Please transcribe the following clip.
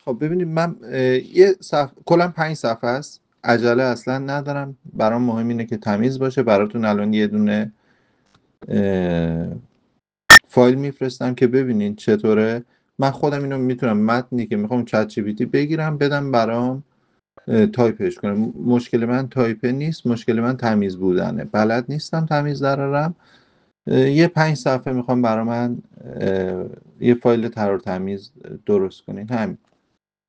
خب ببینید من یه صفحه کلا 5 صفحه است، عجله اصلا ندارم، برام مهم اینه که تمیز باشه. براتون الان یه دونه اه، فایل میفرستم که ببینین چطوره. من خودم اینو میتونم متنی که میخوام چت جی پی تی بگیرم بدم برام تایپش کنم. مشکل من تایپ نیست، مشکل من تمیز بودنه. بلد نیستم تمیز درارم. یه 5 صفحه میخوام برا من یه فایل تر و تمیز درست کنین، همین.